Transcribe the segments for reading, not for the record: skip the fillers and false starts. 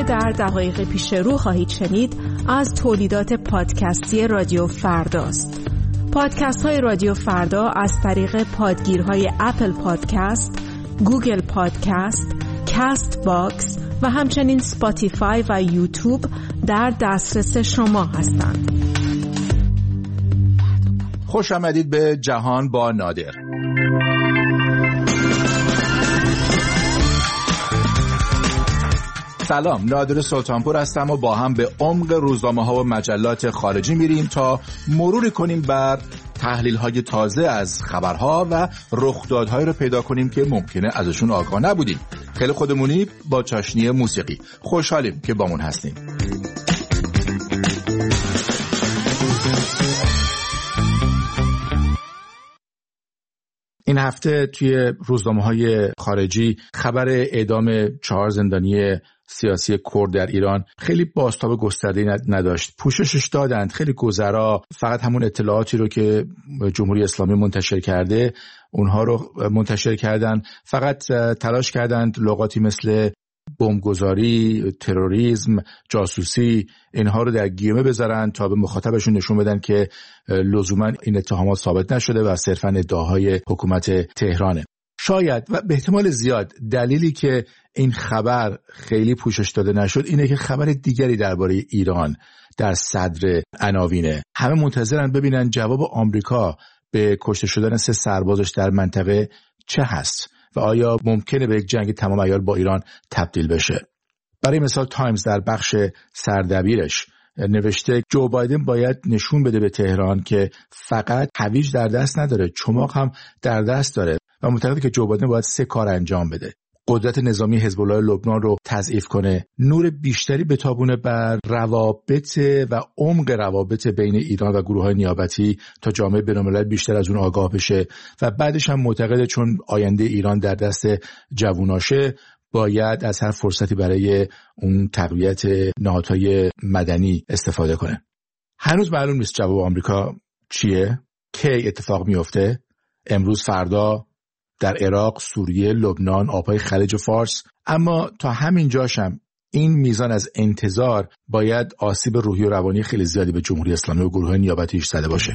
آنچه در دقایق پیش رو خواهید شنید از تولیدات پادکستی رادیو فرداست. پادکست های رادیو فردا از طریق پادگیرهای اپل پادکست، گوگل پادکست، کاست باکس و همچنین اسپاتیفای و یوتیوب در دسترس شما هستند. خوش آمدید به جهان با نادر. سلام، نادر سلطانپور هستم و با هم به عمق روزنامه‌ها و مجلات خارجی میریم تا مروری کنیم بر تحلیل‌های تازه از خبرها و رخدادهایی رو پیدا کنیم که ممکنه ازشون آگاه نبودیم. خیلی خودمونی با چاشنی موسیقی. خوشحالیم که بامون هستیم. این هفته توی روزنامه‌های خارجی خبر اعدام 4 زندانی سیاسی کرد در ایران خیلی بازتاب گسترده‌ای نداشت. پوششش دادند، خیلی گذرا، فقط همون اطلاعاتی رو که جمهوری اسلامی منتشر کرده اونها رو منتشر کردن. فقط تلاش کردند لغاتی مثل بمبگذاری، تروریسم، جاسوسی اینها رو در گیومه بذارن تا به مخاطبشون نشون بدن که لزوما این اتهامات ثابت نشده و صرفاً ادعاهای حکومت تهرانه. شاید و به احتمال زیاد دلیلی که این خبر خیلی پوشش داده نشد اینه که خبر دیگری درباره ایران در صدر عناوینه. همه منتظرن ببینن جواب آمریکا به کشته شدن 3 سربازش در منطقه چه هست و آیا ممکنه به یک جنگ تمام عیار با ایران تبدیل بشه. برای مثال تایمز در بخش سردبیرش نوشته جو بایدن باید نشون بده به تهران که فقط هویج در دست نداره، چماق هم در دست داره و معتقده که جو بایدن باید 3 کار انجام بده. قدرت نظامی حزب الله لبنان رو تضعیف کنه، نور بیشتری بتابونه بر روابط و عمق روابط بین ایران و گروه‌های نیابتی تا جامعه بین‌الملل بیشتر از اون آگاه بشه و بعدش هم معتقده چون آینده ایران در دست جووناشه باید از هر فرصتی برای اون تقویت نهادهای مدنی استفاده کنه. هنوز معلوم نیست جواب آمریکا چیه، کی اتفاق میفته، امروز، فردا، در عراق، سوریه، لبنان، آبهای خلیج فارس. اما تا همین جاشم این میزان از انتظار باید آسیب روحی و روانی خیلی زیادی به جمهوری اسلامی و گروه‌های نیابتیش زده باشه.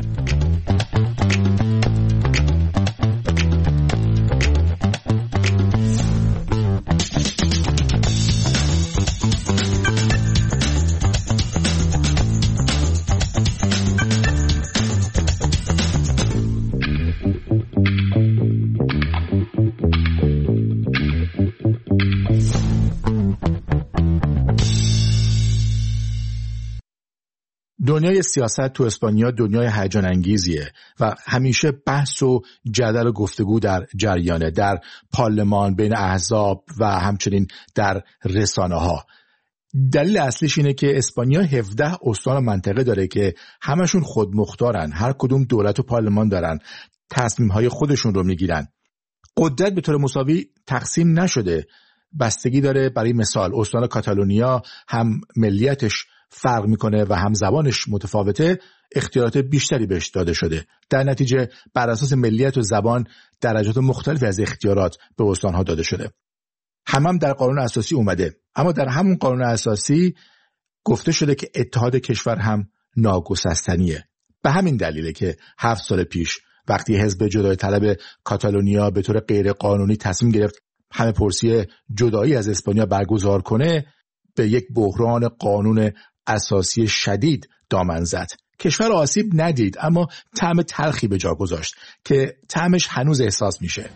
دنیای سیاست تو اسپانیا دنیای هیجان انگیزیه و همیشه بحث و جدل و گفتگو در جریانه، در پارلمان، بین احزاب و همچنین در رسانه‌ها. دلیل اصلیش اینه که اسپانیا 17 استان منطقه داره که همشون خودمختارن، هر کدوم دولت و پارلمان دارن، تصمیم‌های خودشون رو میگیرن. قدرت به طور مساوی تقسیم نشده، بستگی داره. برای مثال استان کاتالونیا هم ملیتش فرق میکنه و هم زبانش متفاوته، اختیارات بیشتری بهش داده شده. در نتیجه بر اساس ملیت و زبان درجات مختلفی از اختیارات به استانها داده شده. هم در قانون اساسی اومده، اما در همون قانون اساسی گفته شده که اتحاد کشور هم ناگسستنیه. به همین دلیله که 7 سال پیش وقتی حزب جدای طلب کاتالونیا به طور غیر قانونی تصمیم گرفت همه پرسی جدایی از اسپانیا برگزار کنه، به یک بحران قانون اساسی شدید دامن زد. کشور آسیب ندید اما طعم تلخی به جا گذاشت که طعمش هنوز احساس میشه.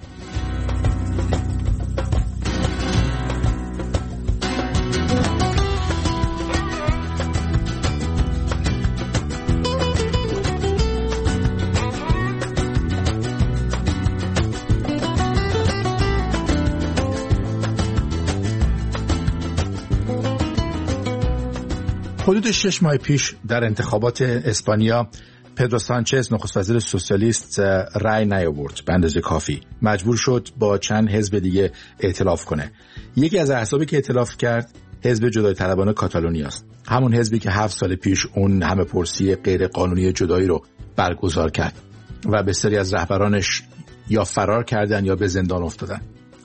حدود 6 ماه پیش در انتخابات اسپانیا پدرو سانچز نخست وزیر سوسیالیست رأی نیاورد به اندازه کافی. مجبور شد با چند حزب دیگه ائتلاف کنه. یکی از احزابی که ائتلاف کرد حزب جدای طلبان کاتالونیا است. همون حزبی که 7 سال پیش اون همه پرسی غیر قانونی جدایی رو برگزار کرد و بسیاری از رهبرانش یا فرار کردن یا به زندان افتادن.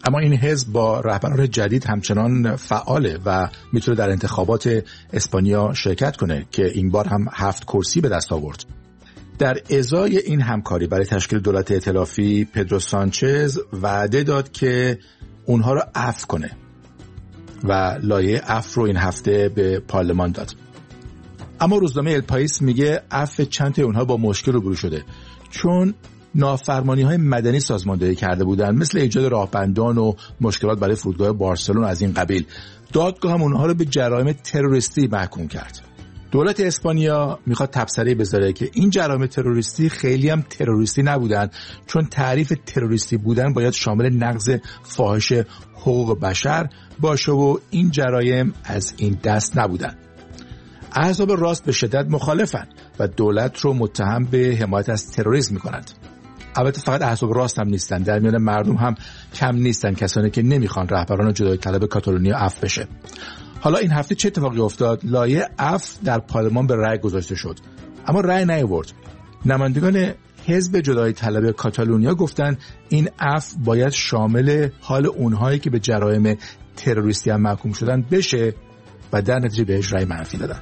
اما این حزب با رهبران جدید همچنان فعاله و میتونه در انتخابات اسپانیا شرکت کنه که این بار هم 7 کرسی به دست آورد. در ازای این همکاری برای تشکیل دولت ائتلافی، پدرو سانچز وعده داد که اونها رو عفو کنه و لایحه عفو رو این هفته به پارلمان داد. اما روزنامه الپایس میگه عفو چند تا اونها با مشکل روبرو شده، چون نافرمانی‌های مدنی سازماندهی کرده بودن، مثل ایجاد راهبندان و مشکلات برای فرودگاه بارسلون از این قبیل. دادگاه هم اونها رو به جرایم تروریستی محکوم کرد. دولت اسپانیا میخواد تبصره بذاره که این جرایم تروریستی خیلی هم تروریستی نبودن، چون تعریف تروریستی بودن باید شامل نقض فاحش حقوق بشر باشه و این جرایم از این دست نبودن. احزاب راست به شدت مخالفن و دولت رو متهم به حمایت از تروریسم میکنند. البته فقط احزاب راست هم نیستن، در میان مردم هم کم نیستن کسانی که نمیخوان رهبران جدایی طلب کاتالونیا عفو بشه. حالا این هفته چه اتفاقی افتاد؟ لایحه عفو در پارلمان به رأی گذاشته شد، اما رأی نیاورد. نمایندگان حزب جدایی طلب کاتالونیا گفتن این عفو باید شامل حال اونهایی که به جرایم تروریستی هم محکوم شدن بشه و در نتیجه بهش رأی منفی دادن.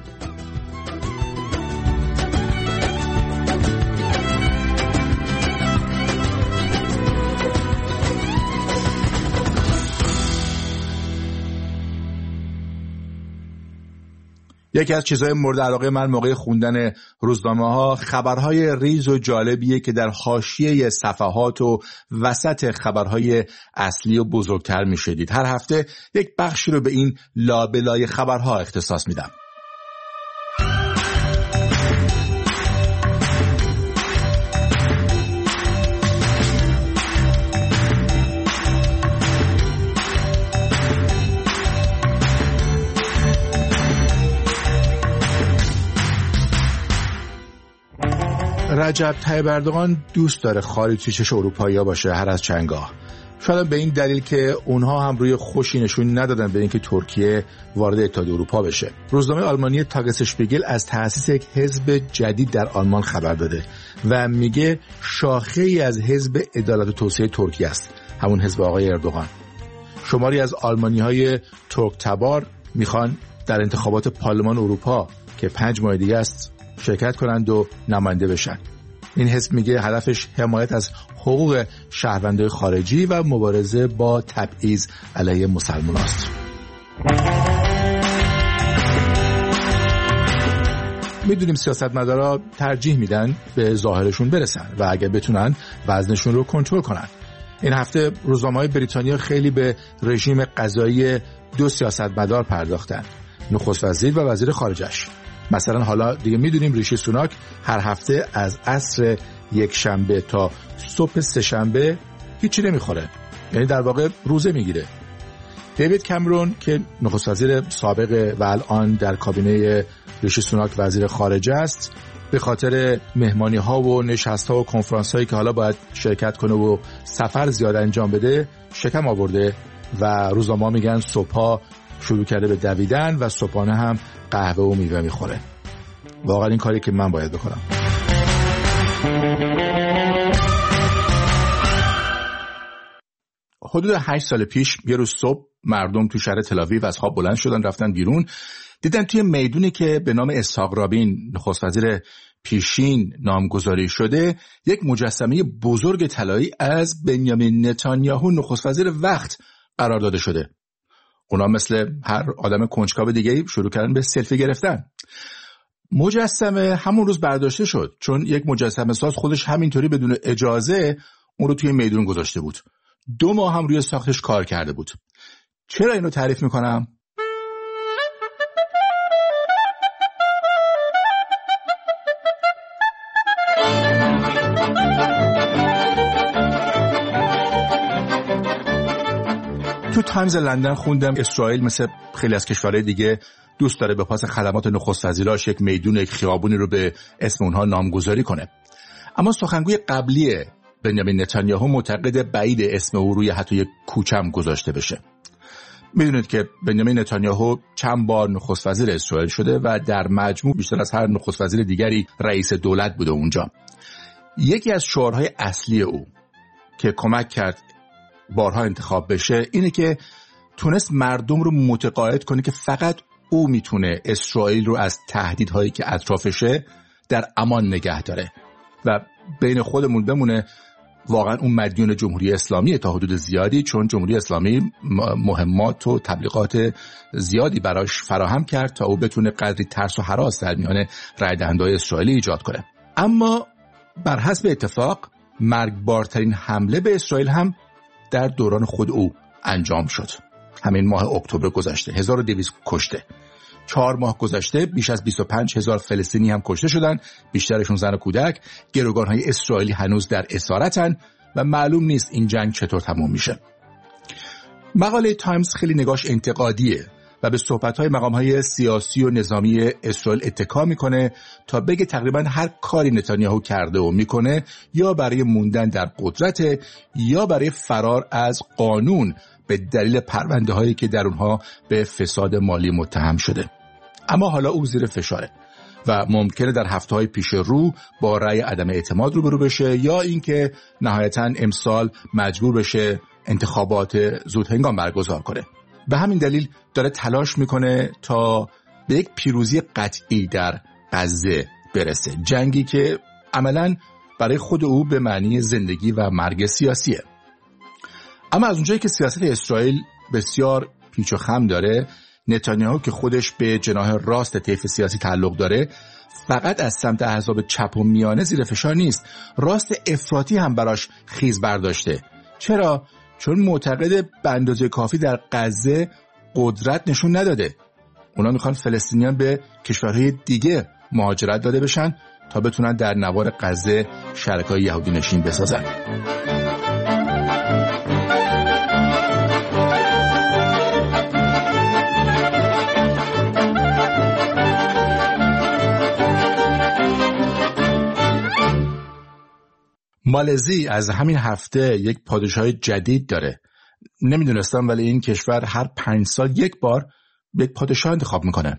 یکی از چیزهای مورد علاقه من موقع خوندن روزنامه‌ها خبرهای ریز و جالبیه که در حاشیه صفحات و وسط خبرهای اصلی و بزرگتر میشدید. هر هفته یک بخشی رو به این لابلای خبرها اختصاص میدم. رجب طیب اردوغان دوست داره خاری توی چش اروپایی‌ها باشه هر از چندگاه. شاید به این دلیل که اونها هم روی خوشی نشون ندادن به اینکه ترکیه وارد اتحادیه اروپا بشه. روزنامه آلمانی تاگسشپیگل از تأسیس یک حزب جدید در آلمان خبر داده و میگه شاخه‌ای از حزب عدالت و توسعه ترکیه است، همون حزب آقای اردوغان. شماری از آلمانی‌های ترک تبار میخوان در انتخابات پارلمان اروپا که 5 ماه دیگه است شرکت کنند و نماینده بشن. این حزب میگه هدفش حمایت از حقوق شهروندان خارجی و مبارزه با تبعیض علیه مسلمان است. میدونیم سیاستمدارا ترجیح میدن به ظاهرشون برسن و اگر بتونن وزنشون رو کنترل کنن. این هفته روزنامه‌های بریتانیا خیلی به رژیم قضایی 2 سیاستمدار پرداختن، نخست وزیر و وزیر خارجش. مثلا حالا دیگه میدونیم ریشی سوناک هر هفته از عصر یک شنبه تا صبح سه شنبه هیچی نمیخوره، یعنی در واقع روزه میگیره. دیوید کامرون که نخست وزیر سابق و الان در کابینه ریشی سوناک وزیر خارجه است، به خاطر مهمانی ها و نشست ها و کنفرانس هایی که حالا باید شرکت کنه و سفر زیاد انجام بده شکم آورده و روزنامه‌ها میگن صبحا شروع کرده به دویدن و صبحانه هم قهوه و میوه میخوره. واقعا این کاری که من باید بکنم. حدود 8 سال پیش یه روز صبح مردم تو شهر تل‌آویو از خواب بلند شدن، رفتن بیرون، دیدن توی میدونی که به نام اسحاق رابین نخست وزیر پیشین نامگذاری شده یک مجسمه بزرگ طلایی از بنیامین نتانیاهو نخست وزیر وقت قرار داده شده. اونا مثل هر آدم کنجکاو دیگه‌ای شروع کردن به سلفی گرفتن. مجسمه همون روز برداشته شد، چون یک مجسمه ساز خودش همینطوری بدون اجازه اون رو توی میدون گذاشته بود. 2 ماه هم روی ساختش کار کرده بود. چرا اینو تعریف میکنم؟ تو تایمز لندن خوندم اسرائیل مثل خیلی از کشورهای دیگه دوست داره به پاس خدمات نخست وزیراش یک میدون، یک خیابونی رو به اسم اونها نامگذاری کنه. اما سخنگوی قبلی بنیامین نتانیاهو معتقد بعید اسم او روی حتی یک کوچه هم گذاشته بشه. میدونید که بنیامین نتانیاهو چند بار نخست وزیر اسرائیل شده و در مجموع بیشتر از هر نخست وزیر دیگری رئیس دولت بوده اونجا. یکی از شعارهای اصلی او که کمک کرد بارها انتخاب بشه اینه که تونست مردم رو متقاعد کنه که فقط او میتونه اسرائیل رو از تهدیدهایی که اطرافشه در امان نگه داره و بین خودمون بمونه واقعا اون مدیون جمهوری اسلامی تا حدود زیادی، چون جمهوری اسلامی مهمات و تبلیغات زیادی براش فراهم کرد تا او بتونه قدری ترس و هراس در میان رای دهنده‌های اسرائیلی ایجاد کنه. اما بر حسب اتفاق مرگبارترین حمله به اسرائیل هم در دوران خود او انجام شد. همین ماه اکتبر گذشته 1200 کشته. 4 ماه گذشته بیش از 25,000 فلسطینی هم کشته شدن، بیشترشون زن و کودک. گروگان‌های اسرائیلی هنوز در اسارتن و معلوم نیست این جنگ چطور تموم میشه. مقاله تایمز خیلی نگاش انتقادیه و به صحبت‌های مقام‌های سیاسی و نظامی اسرائیل اتکا میکنه تا بگه تقریباً هر کاری نتانیاهو کرده و میکنه یا برای موندن در قدرت یا برای فرار از قانون به دلیل پرونده‌هایی که در اونها به فساد مالی متهم شده. اما حالا او زیر فشاره و ممکنه در هفته‌های پیش رو با رأی عدم اعتماد روبرو بشه یا اینکه نهایتاً امسال مجبور بشه انتخابات زودهنگام برگزار کنه. به همین دلیل داره تلاش میکنه تا به یک پیروزی قطعی در غزه برسه، جنگی که عملاً برای خود او به معنی زندگی و مرگ سیاسیه. اما از اونجایی که سیاست اسرائیل بسیار پیچ و خم داره، نتانیاهو که خودش به جناح راست طیف سیاسی تعلق داره فقط از سمت احزاب چپ و میانه زیر فشار نیست، راست افراطی هم براش خیز برداشته. چرا؟ چون معتقد به اندازه کافی در غزه قدرت نشون نداده. اونا میخوان فلسطینیان به کشورهای دیگه مهاجرت داده بشن تا بتونن در نوار غزه شرکای یهودی نشین بسازن. مالزی از همین هفته یک پادشاه جدید داره. نمیدونستم ولی این کشور هر 5 سال یک بار یک پادشاه انتخاب میکنه.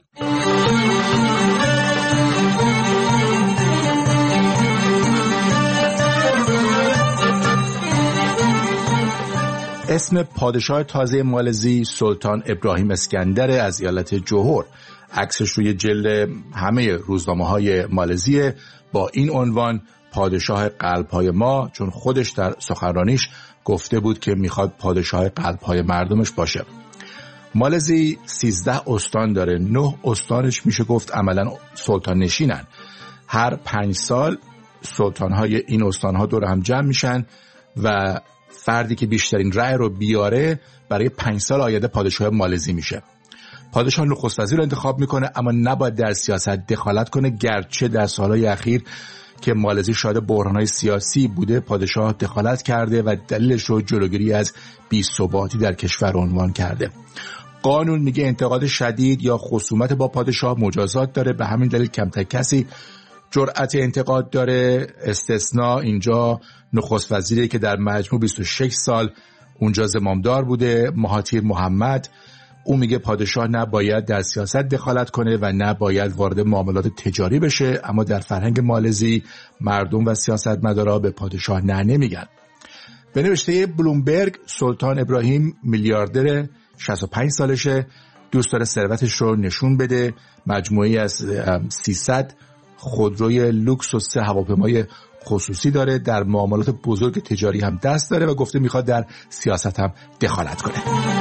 اسم پادشاه تازه مالزی سلطان ابراهیم اسکندر از ایالت جوهر. عکسش روی جلد همه روزنامه‌های مالزیه با این عنوان پادشاه قلب‌های ما، چون خودش در سخنرانیش گفته بود که میخواد پادشاه قلب‌های مردمش باشه. مالزی 13 استان داره. 9 استانش میشه گفت عملاً سلطان نشینن. هر 5 سال سلطان‌های این استان‌ها دور هم جمع میشن و فردی که بیشترین رأی رو بیاره برای 5 سال آینده پادشاه مالزی میشه. پادشاه نخست وزیر رو انتخاب میکنه، اما نباید در سیاست دخالت کنه، گرچه در سالهای اخیر که مالزی شاهد بحران‌های سیاسی بوده پادشاه دخالت کرده و دلیلش رو جلوگیری از بی‌ثباتی در کشور عنوان کرده. قانون میگه انتقاد شدید یا خصومت با پادشاه مجازات داره، به همین دلیل کمتر کسی جرأت انتقاد داره. استثناء اینجا نخست وزیری که در مجموع 26 سال اونجا زمامدار بوده، مهاتیر محمد. او میگه پادشاه نباید در سیاست دخالت کنه و نباید وارد معاملات تجاری بشه، اما در فرهنگ مالزی مردم و سیاستمدارا به پادشاه نه نمیگن. به نوشته بلومبرگ سلطان ابراهیم میلیاردر 65 سالشه، دوست داره ثروتش رو نشون بده. مجموعی از 300 خودروی لوکس و 3 هواپیمای خصوصی داره، در معاملات بزرگ تجاری هم دست داره و گفته میخواد در سیاست هم دخالت کنه.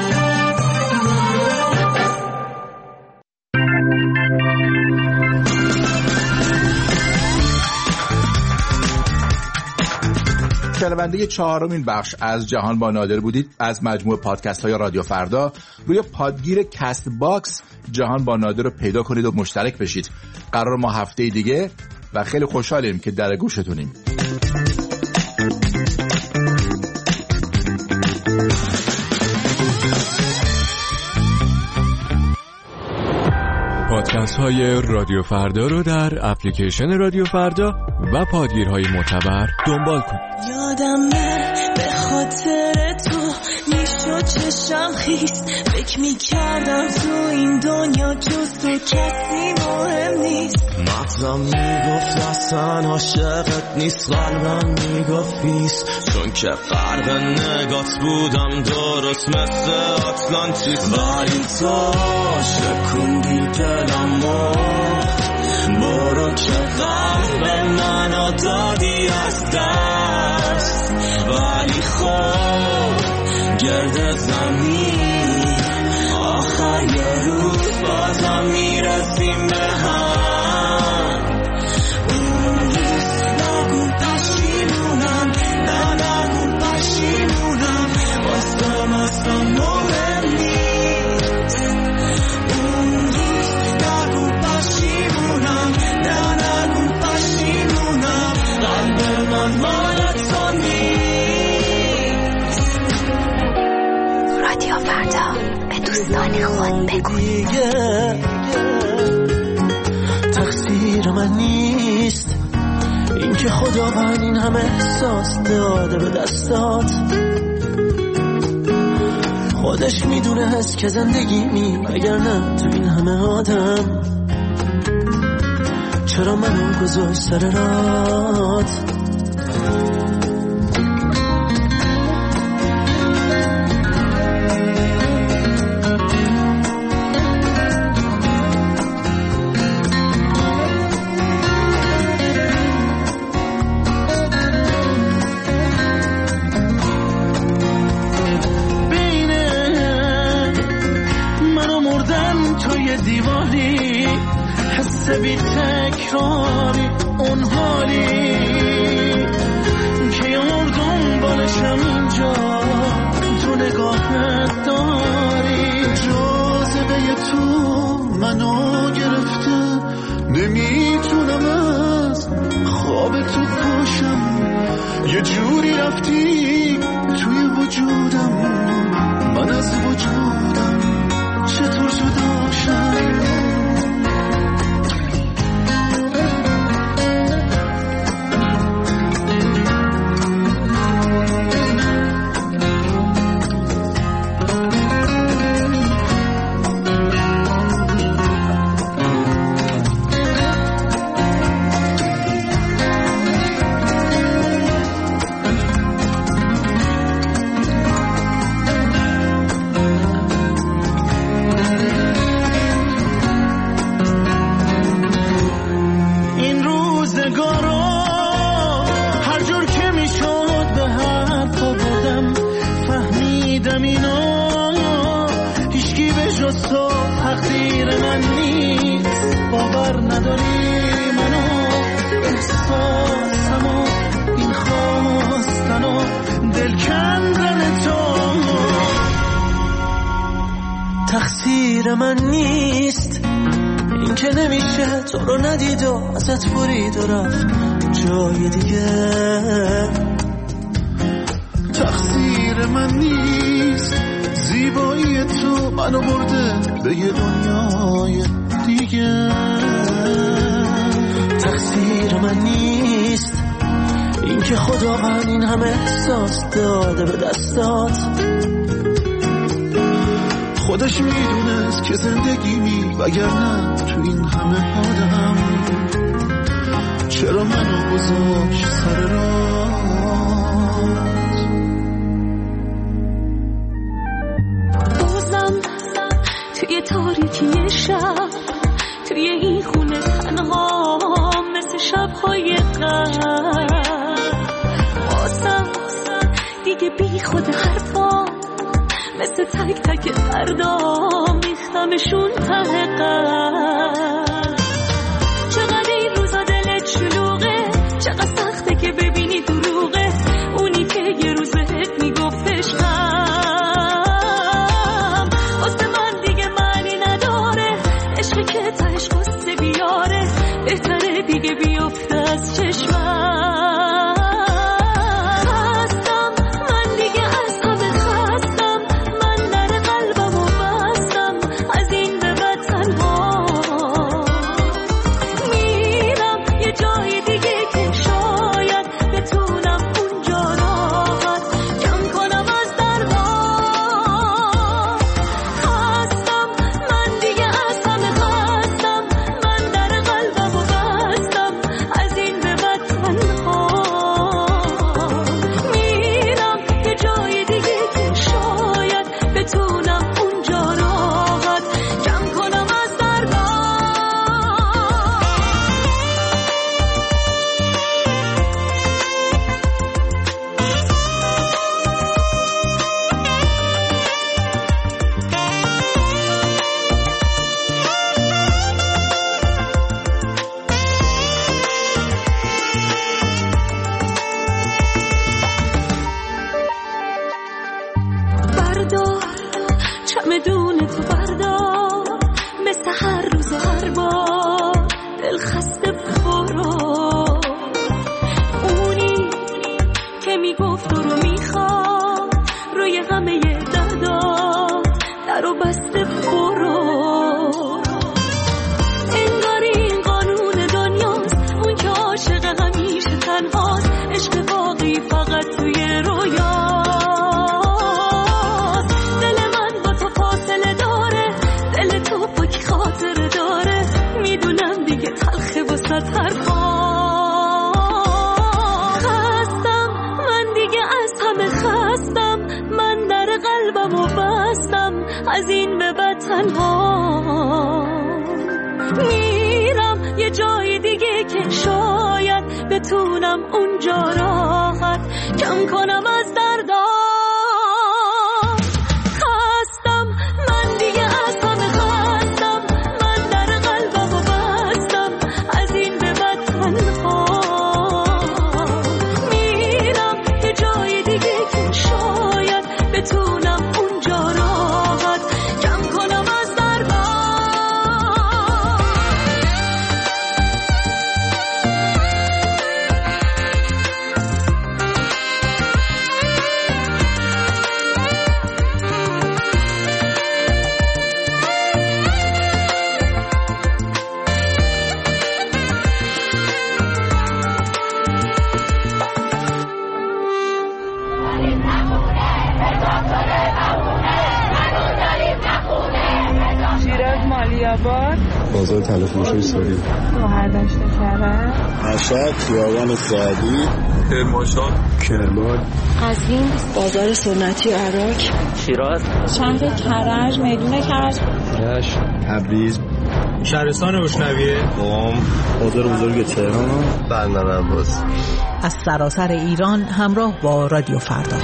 شنونده 4مین بخش از جهان با نادر بودید از مجموعه پادکست های رادیو فردا. روی پادگیر کست باکس جهان با نادر رو پیدا کنید و مشترک بشید. قرار ما هفته دیگه و خیلی خوشحالیم که در گوشتونیم. پادکست های رادیو فردا رو در اپلیکیشن رادیو فردا و پادگیرهای معتبر دنبال کنید. یادم به خاطر تو و چشم خیست، فکر میکردم تو این دنیا جز تو کسی مهم نیست. مغزم میگفت اصلا عاشقت نیست، قلبم میگفت پیست، چون که غرق نگات بودم درست مثل آتلانتیس. ولی تو شکوندی دلمو، برو که قلب منو دادی از دست. ولی خب گرد زمین آخر یه روز بازم میرسیم به هم. اون روز نگو پشیمونم، نه نگو پشیمونم، واسم اصلا مهم نیست. اون روز نگو پشیمونم، نه نگو پشیمونم، قلب من مال تو نیست. رادیو فردا به دوستان خود بگو تقصیر من نیست این که خداوند این همه احساس داده به دستات. خودش میدونه هست که زندگی اگر نه تو این همه آدم چرا منو گذاشت سر رات. دیواری حس بی تکراری اون حالی که یه مردم بالشم اینجا تو نگاهت داری. جاذبه تو منو گرفته نمیتونم از خواب تو پاشم. یه جوری رفتی توی وجودم، من از وجودم چطور جدا شم. تقصیر من نیست این که نمیشه تو رو ندید و ازت برید و رفت جای دیگه. تقصیر من نیست زیبایی تو منو برده به یه دنیای دیگه. تقصیر من نیست این که خداوند این همه احساس داده به دستات. خودش میدونست که زندگی وگرنه تو این همه آدم چرا منو گذاشت سر رات. بازم توی تاریکی شب توی این خونه تنها مثل شب‌های قبل واسم دیگه بی خود حرفا مثل تک تک فردا میخمشون ته قلب. چقدر این روزا دلت شلوغه، چقدر سخته که ببینی دروغه اونی که یه روز بهت میگفت عشقم. واسه من دیگه معنی نداره عشقی که تهش قصه بیاره، بهتره دیگه بیفته از چشمم. چمدون تو بردار، مثل هر روز و هر بار دل خسته برو. اونی که میگفت رو میخواد روی همه دادا درو بسته برو. انگاری این قانون دنیاست، اون که عاشق همیشه تنهاست، عشق واقعی فقط توی رویاست. دل من با تو فاصله داره، دل تو پاک خاطره داره، میدونم دیگه تلخه واسه حرفام. خستم من دیگه از همه خستم، من در قلبمو بستم از این به بعد تنها. میرم یه جای دیگه که شاید بتونم اونجا راحت کم کنم از دردا. خستم من دیگه از همه خستم، من در قلبمو بستم از این به بعد تنها. میرم یه جای دیگه که شاید بتونم اونجا راحت کم کنم از دردا. بازار تلفروشی سوری، مهردشت کرد، مشهد، خیابان سعدی، کرمانشاه، کرمان، قزوین، بازار سنتی عراق، شیراز، شهر کرج، میدون کرج، رشت، تبریز، شهرستان روشنویه، قم، بازار بزرگ تهران، بندر عباس. از سراسر ایران همراه با رادیو فردا.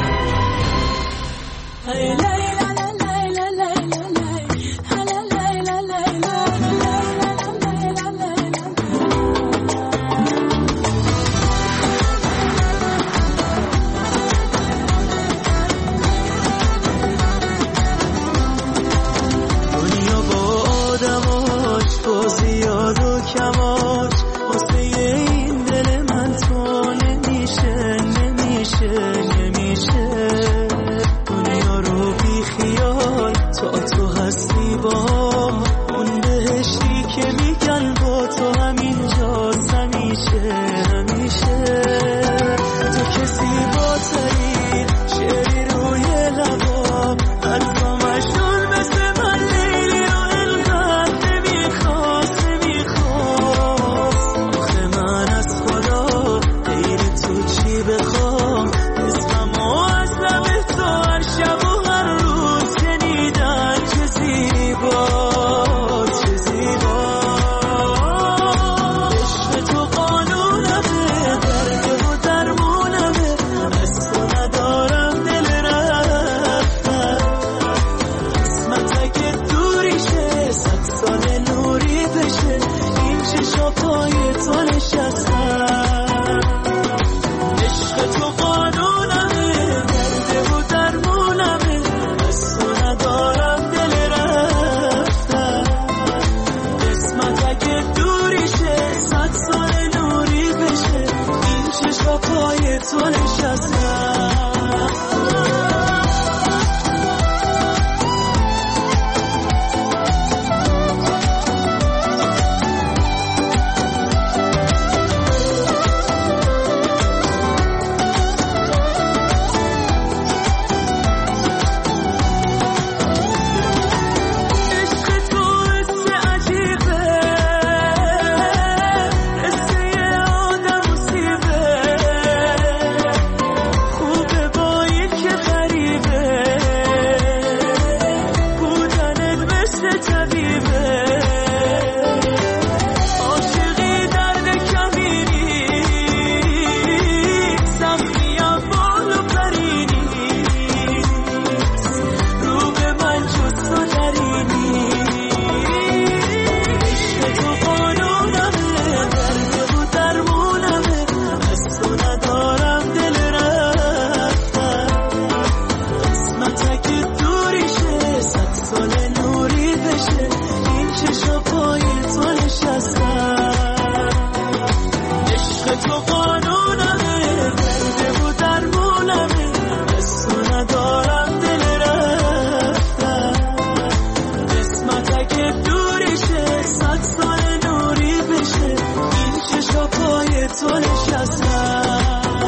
جانونمه، درد و درمونمه، اسم ندارم دل رفتن، قسمت اگه دورشه 100 سال نوری بشه، این چشا پای تو نشستن.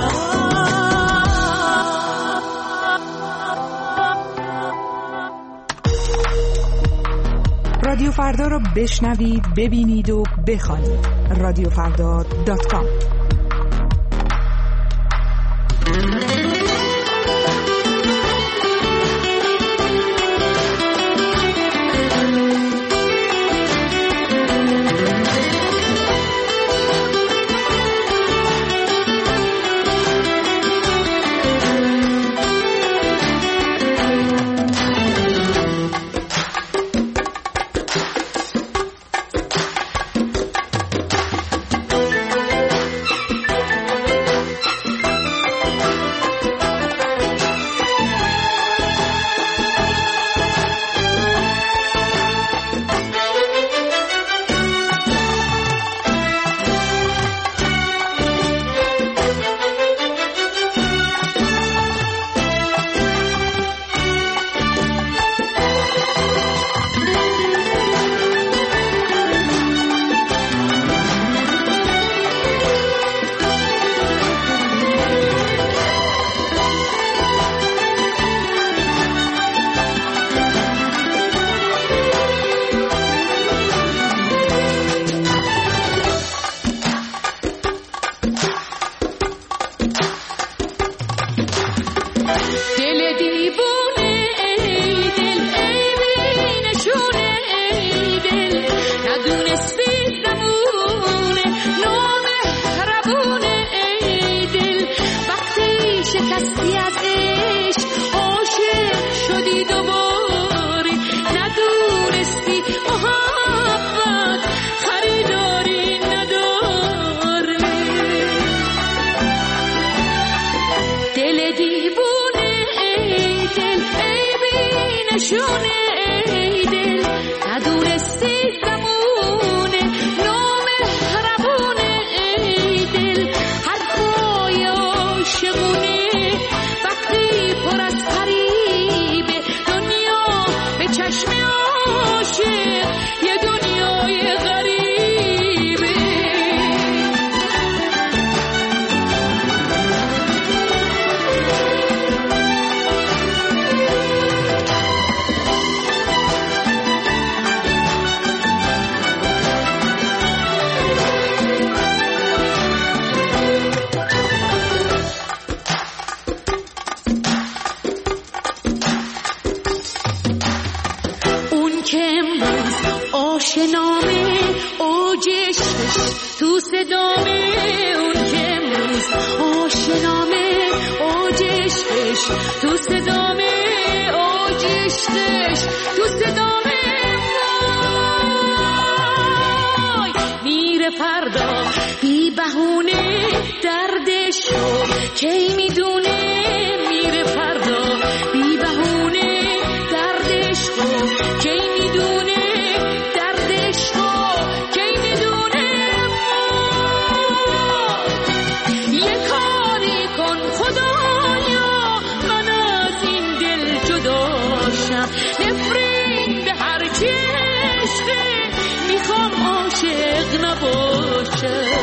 رادیو فردا رو بشنوید، ببینید و بخوانید. رادیوفردا.com. نفرین به هر چشمه میخوام عاشق نباشم.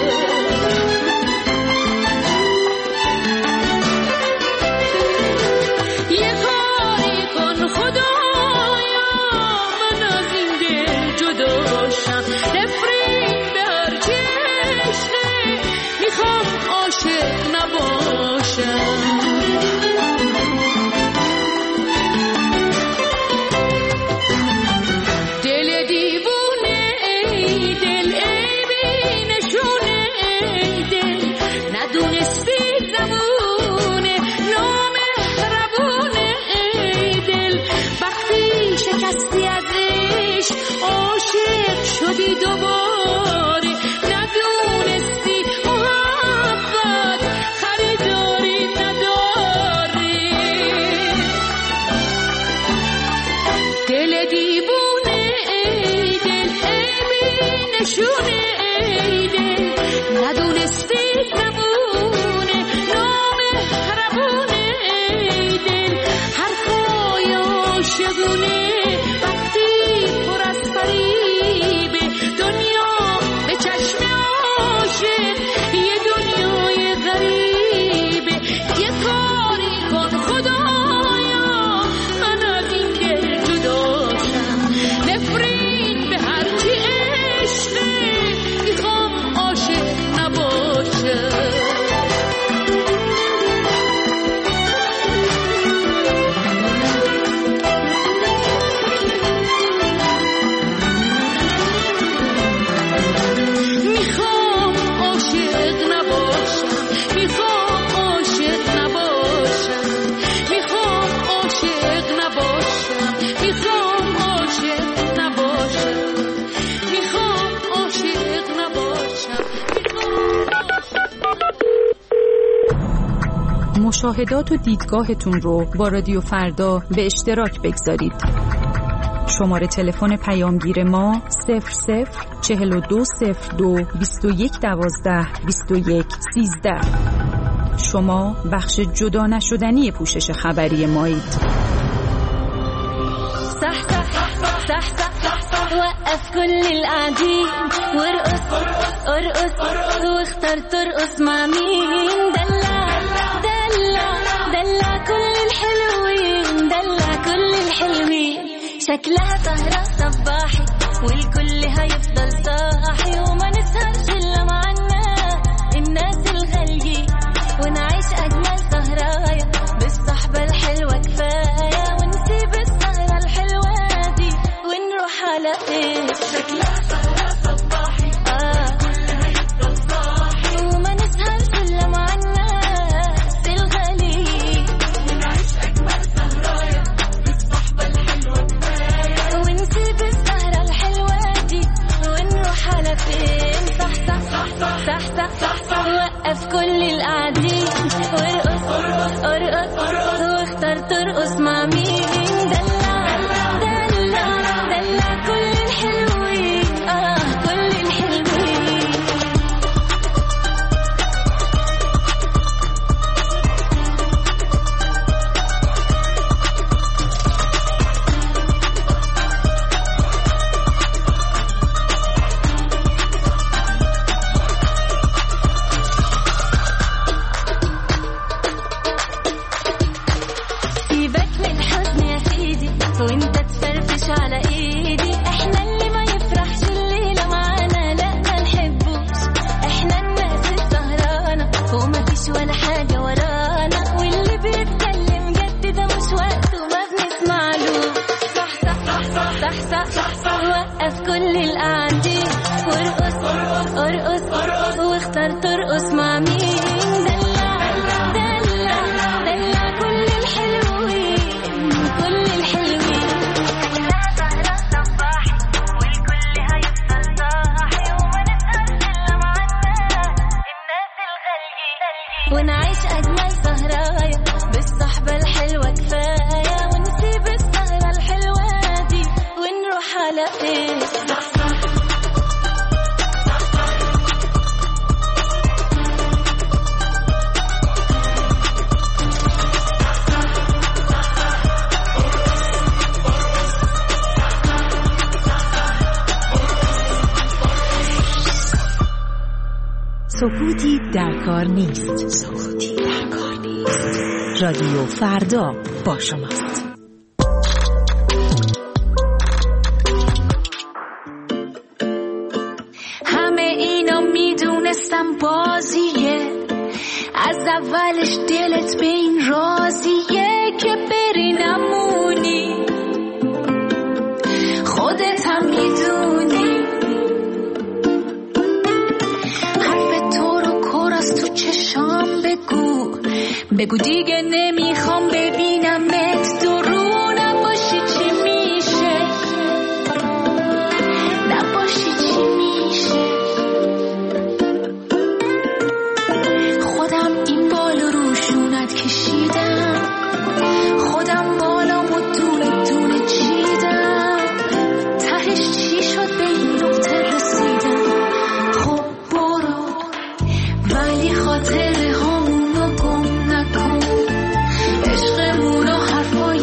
مشاهدات و دیدگاهتون رو با رادیو فردا به اشتراک بگذارید. شماره تلفن پیامگیر ما 00420221122113. شما بخش جدا نشدنی پوشش خبری مایید. وقف كل القاعدين وارقص ارقص واختار ترقص مع مين. دلع دلع دلع كل الحلوين، دلع كل الحلوين. شكلها سهرة صباحي والكل هيفضل صاحي، وما نسهرش إلا معنا الناس الغاليين، ونعيش أجمل سهرايا بالصحبة الحلوة كفاية، ونسيب السهرة الحلوة دي ونروح على إيه. شكلها سهرة صباحي والكل هيفضل صاحي، وما نسهرش إلا معنا الناس الغاليين، ونعيش أجمل سهرايا بالصحبة الحلوة كفاية، ونسيب السهرة الحلوة دي ونروح على فين. صح صح صح صح صح صح صح. وقف كل القاعدين وارقص ارقص واختار ترقص مع مين. دلع دلع دلع كل الحلوين، كل الحلوين. سيبك من حزن يا سيدي وانت تفرفش على ايدي، احنا اللي ما يفرحش الليلة معانا لا ما نحبوش، احنا الناس السهرانة وما فيش ولا حاجة ورانا، واللي بيتكلم جد ده مش وقته ما بنسمعلوش. صح صح صح صح صح صح صح صح. وقف كل القاعدين وارقص ارقص واختار ترقص مع مين. دلع دلع دلع كل الحلوين، كل الحلوين. شكلها سهرة صباحي والكل هيفضل صاحي، وما نسهرش إلا معنا الناس الغاليين، ونعيش أجمل سهرايا بالصحبة الحلوة كفاية، ونسيب السهرة الحلوة دي ونروح على إيه. صح صح. سکوتی در کار نیست. سکوتی در کار نیست. رادیو فردا با شماست. همه اینا میدونستم بازیه، از اولش دلت به این راضیه که بری نمونی، خودت هم میدونی. بگو دیگه نمیخوام ببینمت درو، نباشی چی میشه، نباشی چی میشه. خودم این بال روشونت کشیدم، خودم بالامو دونه دونه چیدم، تهش چی شد به این نقطه رسیدم. خب برو ولی خاطره همونو گم نکن، عشقمون و حرفای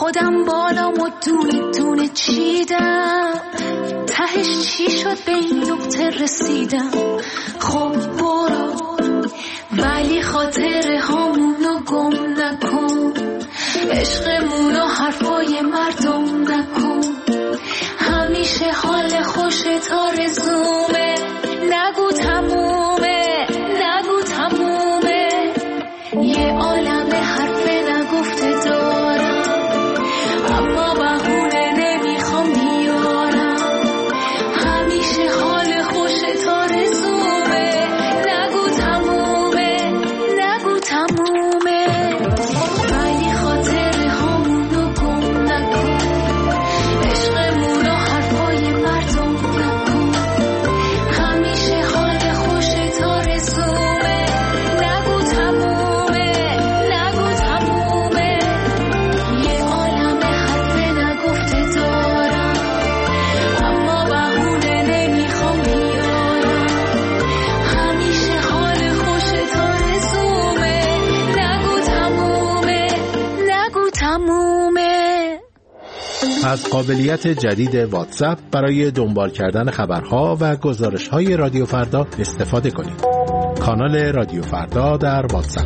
خودم بالام و دونه دونه چیدم، تهش چی شد به این نقطه رسیدم. خب برو ولی خاطره هامونو گم نکن، عشقمونو حرفای مردم نکن. همیشه حال خوشت آرزومه، نگو تمومه نگو تمومه. یه عالم حرف نگفته دارم، اما بهونه نمیخوام بیارم. همیشه حال خوشت آرزومه، نگو تمومه نگو تمومه. ولی خاطره هامونو گم نکن، عشقمونو حرفای مردم نکن. همیشه حال خوشت آرزومه، نگو تمومه نگو تمومه. یه عالم حرف نگفته دارم، اما بهونه نمیخوام بیارم. همیشه حال خوشت آرزومه، نگو تمومه نگو تمومه. از قابلیت جدید واتساپ برای دنبال کردن خبرها و گزارش‌های رادیو فردا استفاده کنید. کانال رادیو فردا در واتساپ.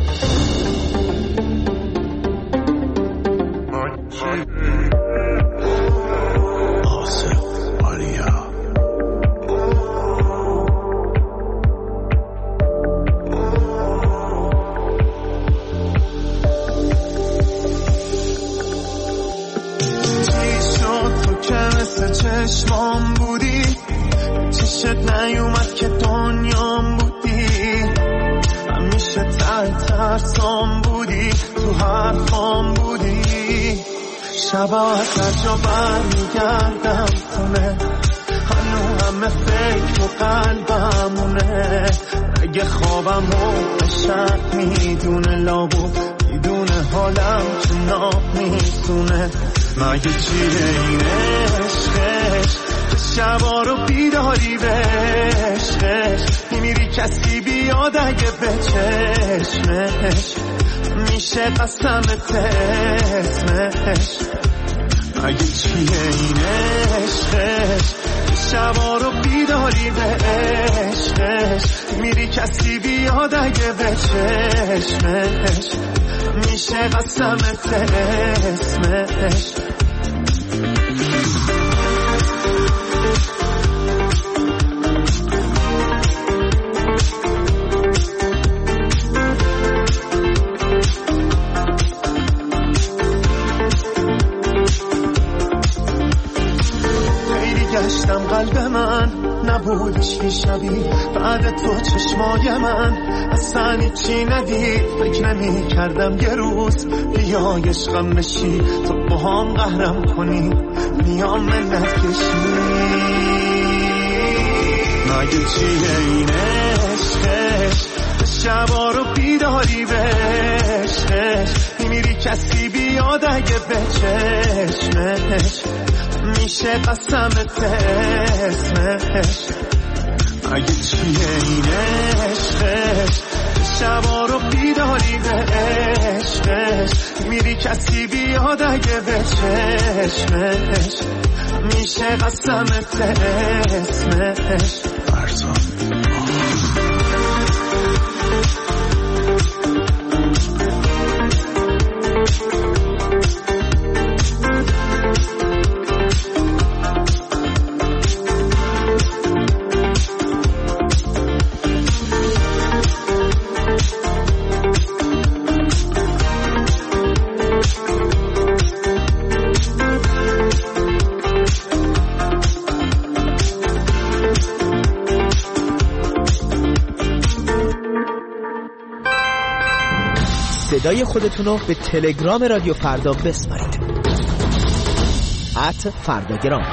چشمام بودی، چشت نیومد که دنیام بودی. همیشه ترسام بودی، تو حرفام بودی. شبا از هر جا برمیگردم خونه، هنو همه فکر و قلبمونه. اگه خوابم و شب میدونه، لابو میدونه حالم که ناب میتونه. مگه چیه این عشقش که شبا رو بیداری به عشقش میمیری کسی بیاد اگه به چشمش میشه قسمت اسمش. مگه چیه این عشقش که شبا رو بیداری به عشقش میمیری کسی بیاد اگه به چشمش میشه قسمت اسمش. خیلی گشتم قلب من نبودش که شبی، بعد تو چشمای من اصلا هیچی ندید. فکر نمی کردم یه روز بیای عشقم بشی، تو با هم قهرم کنی میام منت کشی. مگه چیه این عشقش شبا رو بیداری به عشقش میمیری کسی بیاد اگه به چشمش میشه قسمت اسمش. مگه چیه این عشقش شبا رو بیداری به عشقش میری کسی بیاد اگه به چشمش میشه قسمت اسمش. صدای خودتونو به تلگرام رادیو فردا بسپارید. @فرداگرام.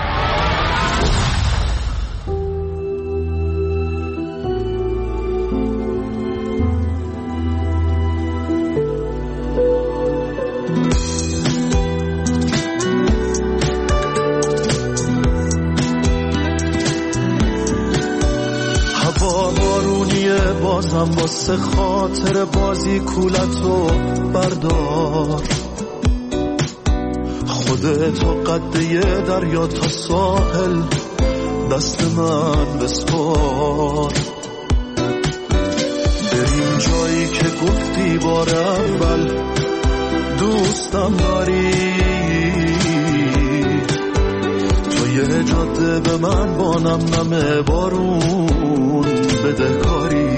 بازم واسه خاطر بازی کولتو بردار. خودت و قده دریا تا ساحل دست من بسپار. بریم جایی که گفتی بار اول دوستم داری، تو یه جاده به من با نم بارون بدهکاری.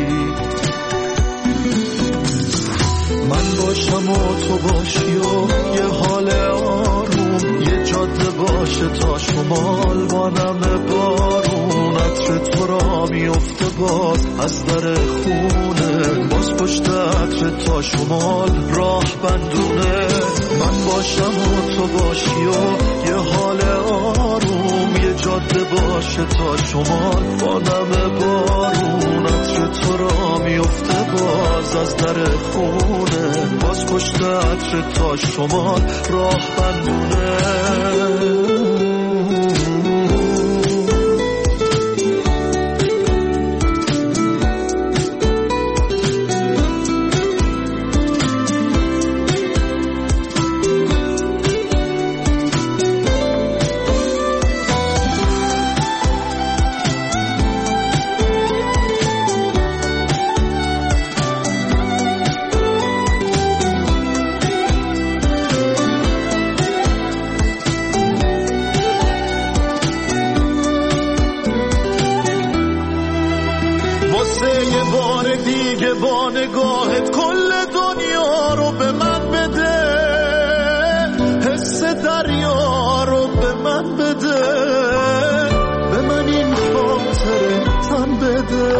من باشم و تو باشی و یه حال آروم، یه جاده باشه تا شمال با نم بارون. عطر تو را میفته باز از در خونه، باز پشت عطر تا شمال راه بندونه. من باشم و تو باشی و یه حال آروم، یه جاده باشه تا شمال با نم بارون. عطر تو را میفته باز از در خونه، باز پشت عطر تا شمال راه بندونه. با نگاهت کل دنیا رو به من بده، حس دریا رو به من بده، به من این خاطر تن بده.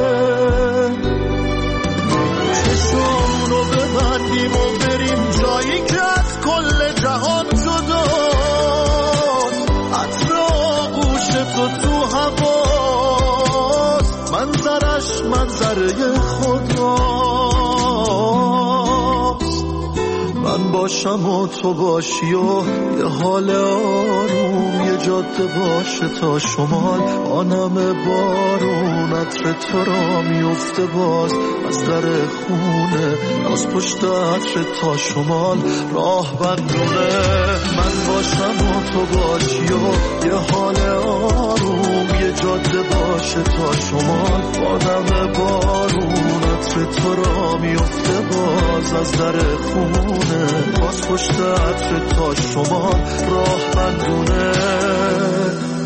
چشمونو ببندیم و بریم جایی که از کل جهان جداست. عطر آغوش تو هواست، منظرش منظره خداست. من باشم و تو باشی و یه حال آروم، یه جاده باشه تا شمال آنم بارون. عطر تو را میفته باز از در خونه، از پشت عطر تا شمال راه بندونه. من باشم و تو باشی و یه حال آروم، یه جاده باشه تا شمال آنم بارون. عطر تو را میفته باز از در خونه، باز پشت عطر تا شمال راه بندونه.